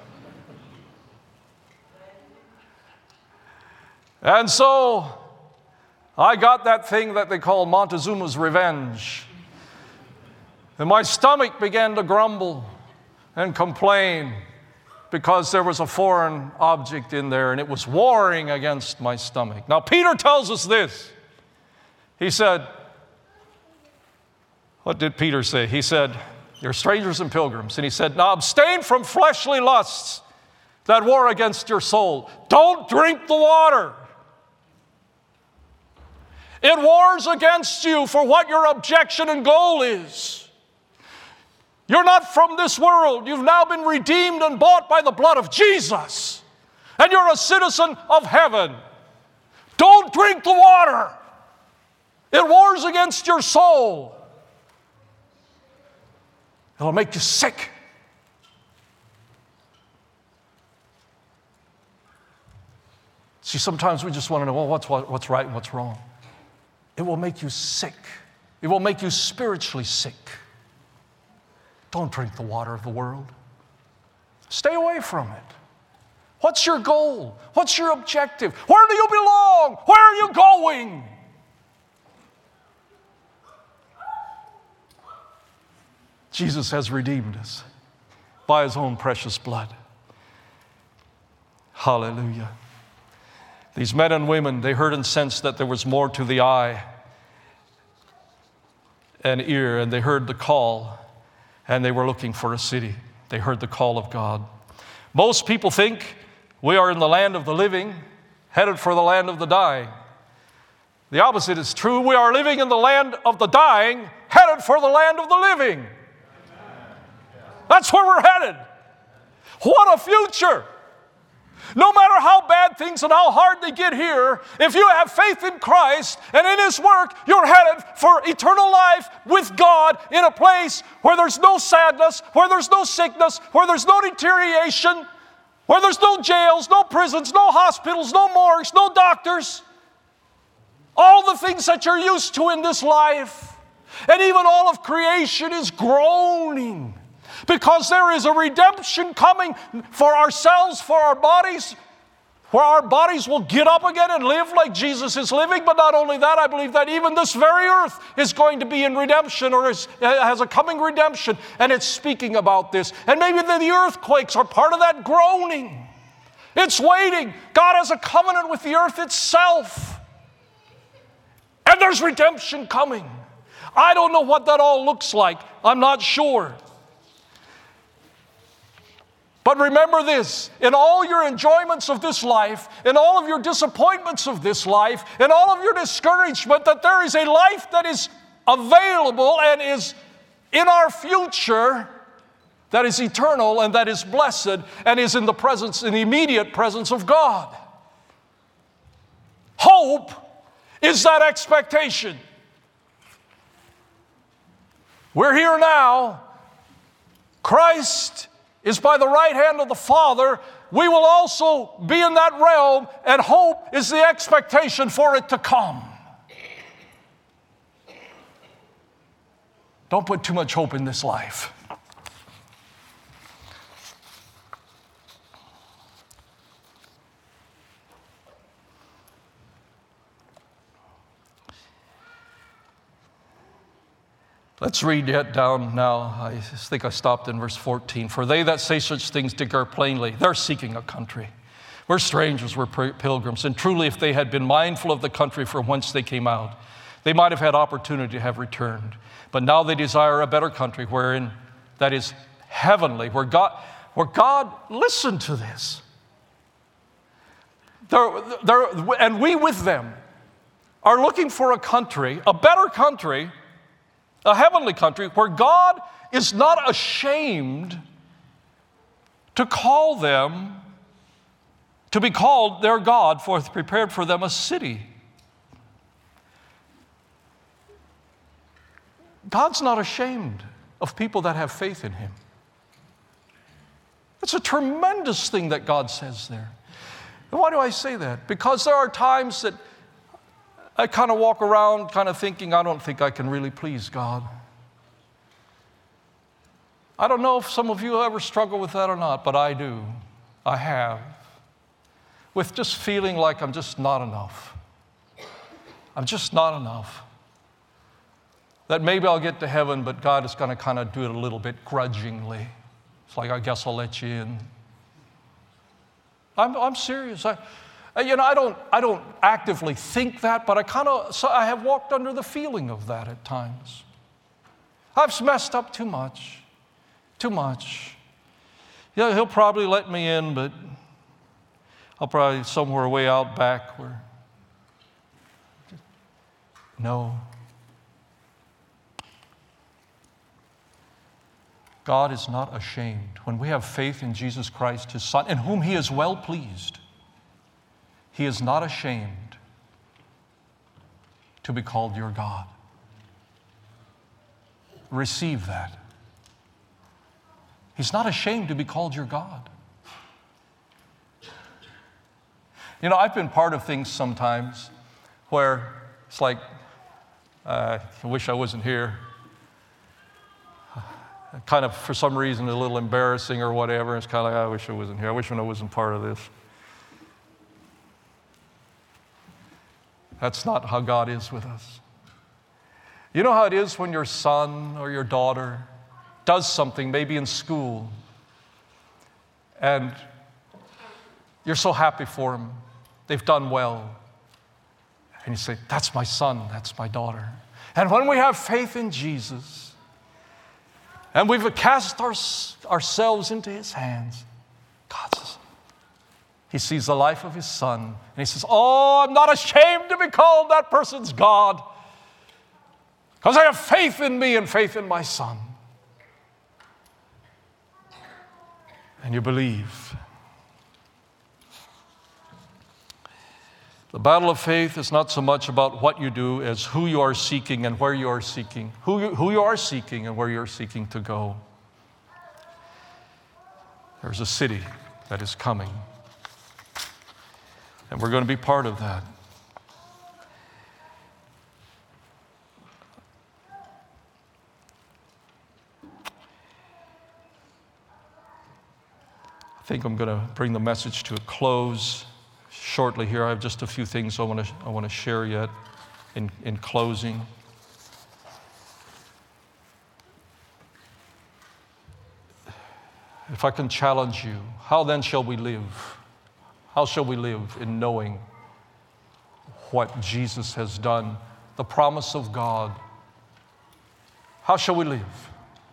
And so I got that thing that they call Montezuma's Revenge. And my stomach began to grumble and complain because there was a foreign object in there and it was warring against my stomach. Now, Peter tells us this. He said, what did Peter say? He said, you're strangers and pilgrims. And he said, now abstain from fleshly lusts that war against your soul. Don't drink the water. It wars against you for what your objection and goal is. You're not from this world. You've now been redeemed and bought by the blood of Jesus. And you're a citizen of heaven. Don't drink the water. It wars against your soul. It'll make you sick. See, sometimes we just want to know, well, what's, what, what's right and what's wrong. It will make you sick. It will make you spiritually sick. Don't drink the water of the world. Stay away from it. What's your goal? What's your objective? Where do you belong? Where are you going? Jesus has redeemed us by His own precious blood. Hallelujah. These men and women, they heard and sensed that there was more to the eye and ear, and they heard the call, and they were looking for a city. They heard the call of God. Most people think we are in the land of the living, headed for the land of the dying. The opposite is true. We are living in the land of the dying, headed for the land of the living. That's where we're headed. What a future! No matter how bad things and how hard they get here, if you have faith in Christ and in His work, you're headed for eternal life with God in a place where there's no sadness, where there's no sickness, where there's no deterioration, where there's no jails, no prisons, no hospitals, no morgues, no doctors. All the things that you're used to in this life. And even all of creation is groaning. Because there is a redemption coming for ourselves, for our bodies, where our bodies will get up again and live like Jesus is living. But not only that, I believe that even this very earth is going to be in redemption, or is, has a coming redemption, and it's speaking about this. And maybe the, the earthquakes are part of that groaning. It's waiting. God has a covenant with the earth itself. And there's redemption coming. I don't know what that all looks like. I'm not sure. But remember this, in all your enjoyments of this life, in all of your disappointments of this life, in all of your discouragement, that there is a life that is available and is in our future, that is eternal and that is blessed and is in the presence, in the immediate presence of God. Hope is that expectation. We're here now. Christ is by the right hand of the Father. We will also be in that realm, and hope is the expectation for it to come. Don't put too much hope in this life. Let's read it down now. I think I stopped in verse fourteen. For they that say such things declare plainly, they're seeking a country. We're strangers, we're pilgrims. And truly, if they had been mindful of the country from whence they came out, they might have had opportunity to have returned. But now they desire a better country, wherein that is heavenly, where God, where God, listen to this. They're, they're, and we with them are looking for a country, a better country, a heavenly country where God is not ashamed to call them, to be called their God, for hath prepared for them a city. God's not ashamed of people that have faith in Him. It's a tremendous thing that God says there. And why do I say that? Because there are times that I kind of walk around kind of thinking, I don't think I can really please God. I don't know if some of you ever struggle with that or not, but I do. I have. With just feeling like I'm just not enough. I'm just not enough. That maybe I'll get to heaven, but God is going to kind of do it a little bit grudgingly. It's like, I guess I'll let you in. I'm, I'm serious. I, You know, I don't, I don't actively think that, but I kind of, so I have walked under the feeling of that at times. I've messed up too much, too much. Yeah, He'll probably let me in, but I'll probably somewhere way out back where, no. God is not ashamed. When we have faith in Jesus Christ, His Son, in whom He is well pleased, He is not ashamed to be called your God. Receive that. He's not ashamed to be called your God. You know, I've been part of things sometimes where it's like, uh, I wish I wasn't here. Kind of, for some reason, a little embarrassing or whatever. It's kind of like, I wish I wasn't here. I wish I wasn't part of this. That's not how God is with us. You know how it is when your son or your daughter does something, maybe in school, and you're so happy for them. They've done well. And you say, that's my son, that's my daughter. And when we have faith in Jesus, and we've cast our, ourselves into His hands, God says, He sees the life of His son, and He says, oh, I'm not ashamed to be called that person's God, because I have faith in me and faith in my son. And you believe. The battle of faith is not so much about what you do as who you are seeking and where you are seeking, who you, who you are seeking and where you're seeking to go. There's a city that is coming, and we're going to be part of that. I think I'm going to bring the message to a close shortly here. I have just a few things I want to I want to share yet in, in closing. If I can challenge you, how then shall we live? How shall we live in knowing what Jesus has done, the promise of God? How shall we live?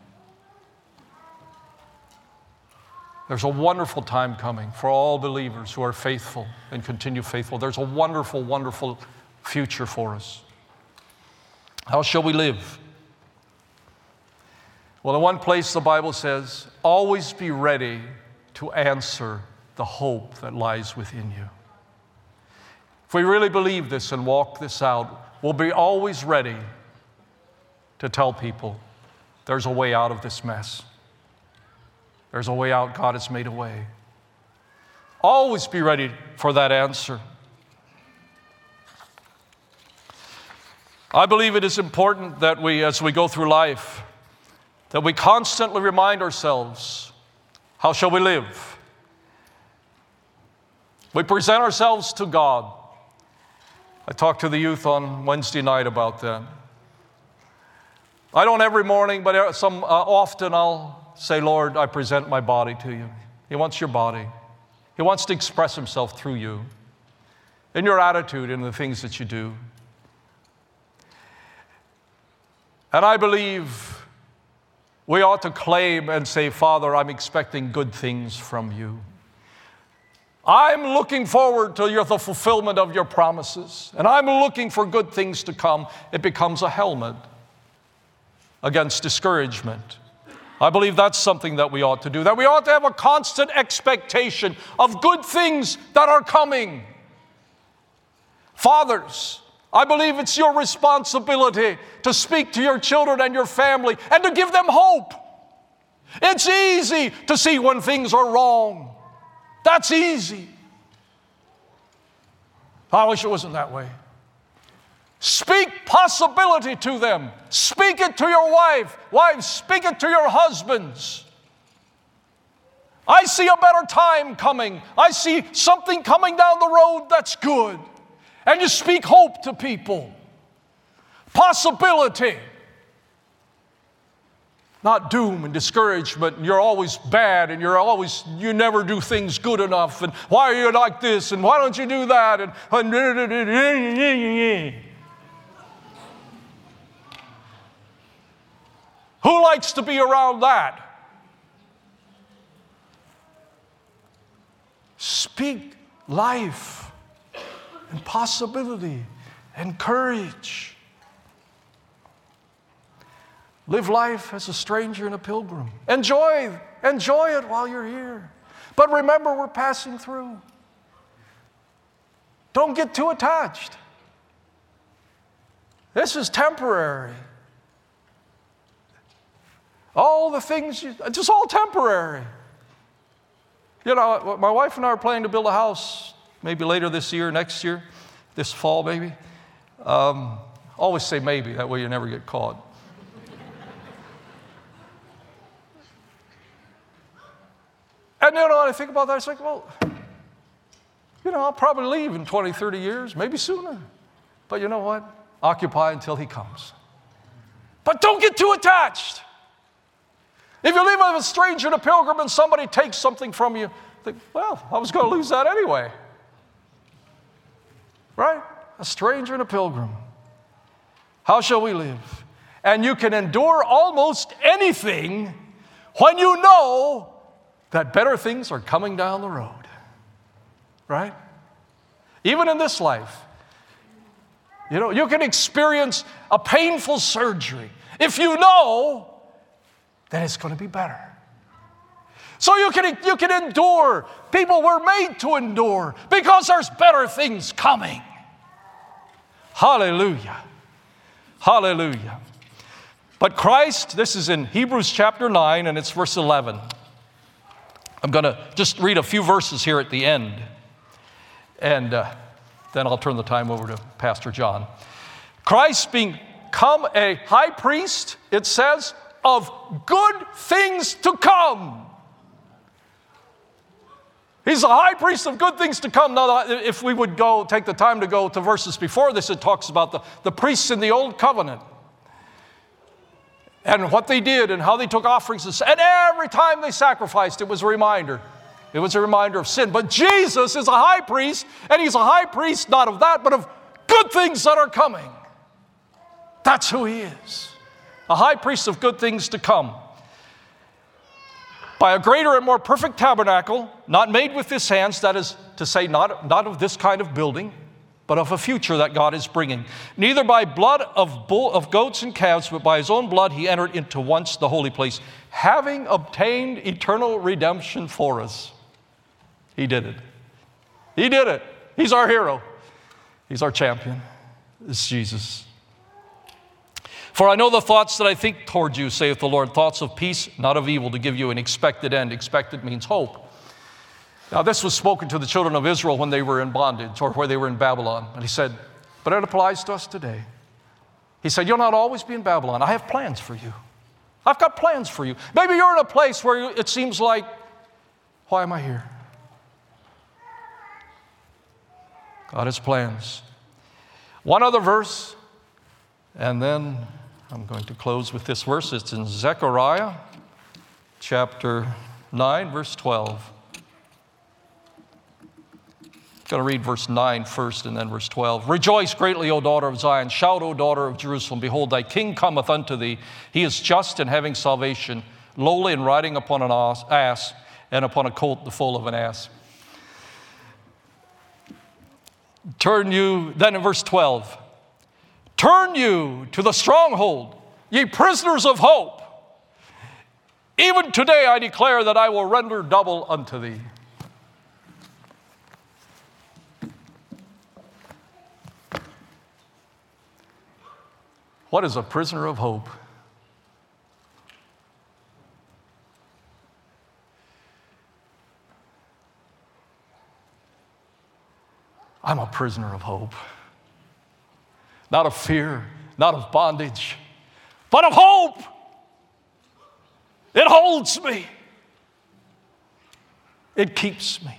There's a wonderful time coming for all believers who are faithful and continue faithful. There's a wonderful, wonderful future for us. How shall we live? Well, in one place the Bible says, always be ready to answer the hope that lies within you. If we really believe this and walk this out, we'll be always ready to tell people there's a way out of this mess. There's a way out. God has made a way. Always be ready for that answer. I believe it is important that we, as we go through life, that we constantly remind ourselves, how shall we live? We present ourselves to God. I talked to the youth on Wednesday night about that. I don't every morning, but some uh, often I'll say, Lord, I present my body to you. He wants your body. He wants to express Himself through you, in your attitude, in the things that you do. And I believe we ought to claim and say, Father, I'm expecting good things from you. I'm looking forward to your, the fulfillment of your promises, and I'm looking for good things to come. It becomes a helmet against discouragement. I believe that's something that we ought to do, that we ought to have a constant expectation of good things that are coming. Fathers, I believe it's your responsibility to speak to your children and your family and to give them hope. It's easy to see when things are wrong. That's easy. I wish it wasn't that way. Speak possibility to them. Speak it to your wife. Wives, speak it to your husbands. I see a better time coming. I see something coming down the road that's good. And you speak hope to people. Possibility. Not doom and discouragement, and you're always bad, and you're always, you never do things good enough, and why are you like this, and why don't you do that, and, and who likes to be around that? Speak life and possibility and courage. Live life as a stranger and a pilgrim. Enjoy, enjoy it while you're here. But remember, we're passing through. Don't get too attached. This is temporary. All the things, you, it's just all temporary. You know, my wife and I are planning to build a house maybe later this year, next year, this fall maybe. Um, always say maybe, that way you never get caught. And you know, when I think about that, it's like, well, you know, I'll probably leave in twenty, thirty years, maybe sooner. But you know what? Occupy until he comes. But don't get too attached. If you live with a stranger and a pilgrim and somebody takes something from you, think, well, I was going to lose that anyway. Right? A stranger and a pilgrim. How shall we live? And you can endure almost anything when you know that better things are coming down the road. Right? Even in this life. You know, you can experience a painful surgery if you know that it's going to be better. So you can, you can endure. People were made to endure because there's better things coming. Hallelujah. Hallelujah. But Christ, this is in Hebrews chapter nine, and it's verse eleven. I'm going to just read a few verses here at the end. And uh, then I'll turn the time over to Pastor John. Christ being come a high priest, it says, of good things to come. He's a high priest of good things to come. Now, if we would go, take the time to go to verses before this, it talks about the, the priests in the Old Covenant and what they did and how they took offerings. And every time they sacrificed, it was a reminder. It was a reminder of sin. But Jesus is a high priest, and he's a high priest not of that, but of good things that are coming. That's who he is. A high priest of good things to come. By a greater and more perfect tabernacle, not made with this hands, that is to say, not, not of this kind of building, but of a future that God is bringing. Neither by blood of, bull, of goats and calves, but by his own blood he entered into once the holy place, having obtained eternal redemption for us. He did it. He did it. He's our hero. He's our champion. It's Jesus. For I know the thoughts that I think toward you, saith the Lord, thoughts of peace, not of evil, to give you an expected end. Expected means hope. Now, this was spoken to the children of Israel when they were in bondage or where they were in Babylon. And he said, but it applies to us today. He said, you'll not always be in Babylon. I have plans for you. I've got plans for you. Maybe you're in a place where it seems like, why am I here? God has plans. One other verse, and then I'm going to close with this verse. It's in Zechariah chapter nine, verse twelve. I'm going to read verse nine first and then verse twelve. Rejoice greatly, O daughter of Zion. Shout, O daughter of Jerusalem. Behold, thy king cometh unto thee. He is just and having salvation, lowly and riding upon an ass, and upon a colt the foal of an ass. Turn you, then in verse twelve, turn you to the stronghold, ye prisoners of hope. Even today I declare that I will render double unto thee. What is a prisoner of hope? I'm a prisoner of hope. Not of fear, not of bondage, but of hope. It holds me. It keeps me.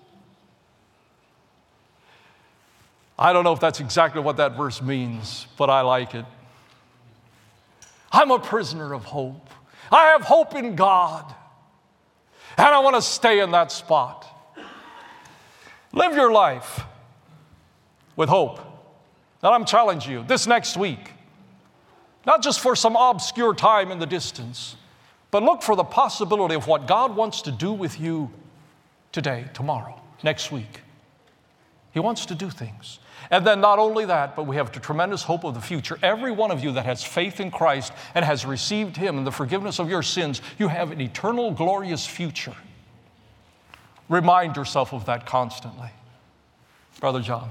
I don't know if that's exactly what that verse means, but I like it. I'm a prisoner of hope. I have hope in God, and I want to stay in that spot. Live your life with hope. And I'm challenging you this next week, not just for some obscure time in the distance, but look for the possibility of what God wants to do with you today, tomorrow, next week. He wants to do things. And then not only that, but we have the tremendous hope of the future. Every one of you that has faith in Christ and has received Him and the forgiveness of your sins, you have an eternal, glorious future. Remind yourself of that constantly. Brother John.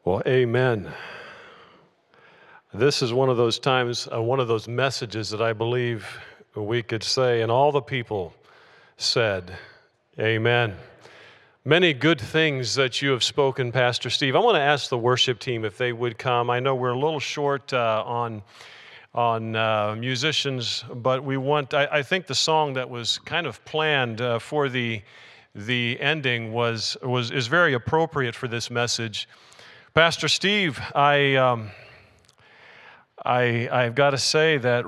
Well, amen. This is one of those times, uh, one of those messages that I believe we could say, and all the people said, amen. Many good things that you have spoken, Pastor Steve. I want to ask the worship team if they would come. I know we're a little short uh, on on uh, musicians, but we want, I, I think the song that was kind of planned uh, for the the ending was was is very appropriate for this message. Pastor Steve, I um, I I've got to say that